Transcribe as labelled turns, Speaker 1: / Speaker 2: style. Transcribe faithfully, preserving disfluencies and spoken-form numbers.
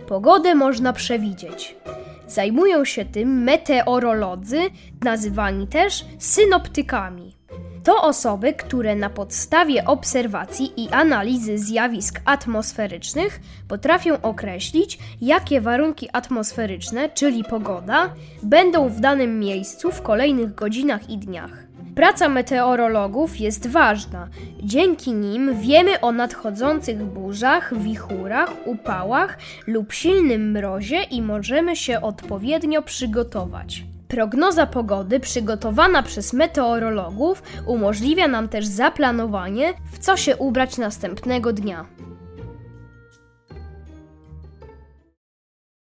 Speaker 1: Pogodę można przewidzieć. Zajmują się tym meteorolodzy, nazywani też synoptykami. To osoby, które na podstawie obserwacji i analizy zjawisk atmosferycznych potrafią określić, jakie warunki atmosferyczne, czyli pogoda, będą w danym miejscu w kolejnych godzinach i dniach. Praca meteorologów jest ważna. Dzięki nim wiemy o nadchodzących burzach, wichurach, upałach lub silnym mrozie i możemy się odpowiednio przygotować. Prognoza pogody przygotowana przez meteorologów umożliwia nam też zaplanowanie, w co się ubrać następnego dnia.